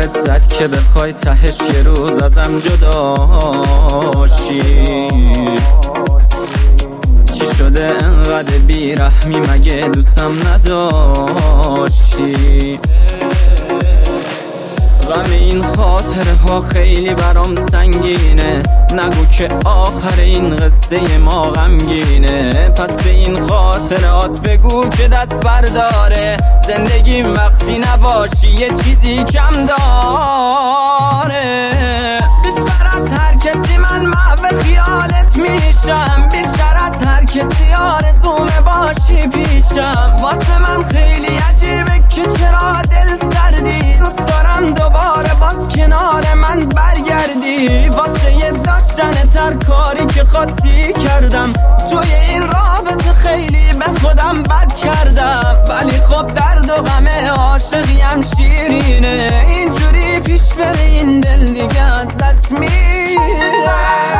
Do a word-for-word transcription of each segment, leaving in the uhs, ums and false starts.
سرت زد که بخوای تهش یه روز ازم جداشی. چی شده انقدر بیرحمی مگه دوستم نداشتی؟ غم این خاطره ها خیلی برام سنگینه، نگو که آخر این قصه ما غمگینه. پس به این خاطرات بگو که دست برداره، زندگیم وقتی نباشی یه چیزی کم داره. بیشتر از هر کسی من محو خیالت میشم، بیشتر از هر کسی آرزومه باشی پیشم. واسه من خیلی عجیبه که چرا دل سردی، دوست دارم دوباره باز کنار من برگردی. واسه یه داشتن تر کاری که خواستی کردم، توی این رابطه خیلی به خودم بد کردم. ولی خب درد و غم عاشقیم شیرینه، اینجوری پیش بره این دل دیگه از دست میره.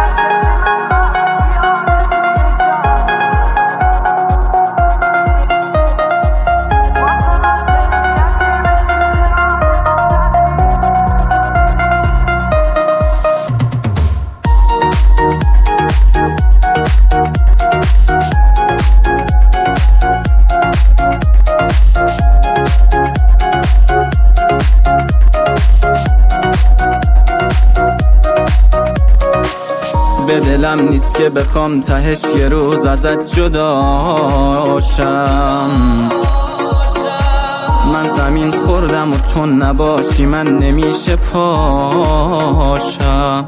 به دلم نیست که بخوام تهش یه روز ازت جداشم. من زمین خوردم و تو نباشی من نمیشه پاشم.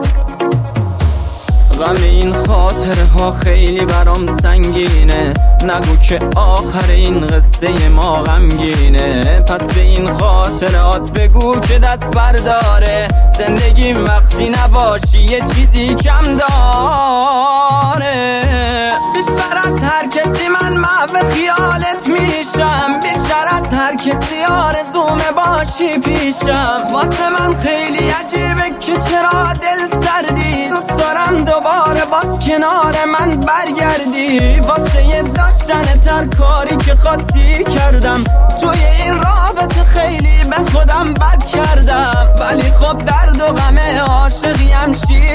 غم این خاطره ها خیلی برام سنگینه، نگو که آخر این قصه ما غمگینه. پس به این خاطرات بگو که دست برداره، زندگیم وقتی نباشی یه چیزی کم داره. بیشتر از هر کسی من محو خیالت میشم، بیشتر از هر کسی آرزومه باشی پیشم. واسه من خیلی عجیبه که چرا دل سردی، دوست دارم دوباره باز کنار من برگردی. واسه یه داشتن تر کاری که خواستی کردم، توی این رابطه خیلی به خودم بد کردم. ولی خب درد و غم عاشقیم شیر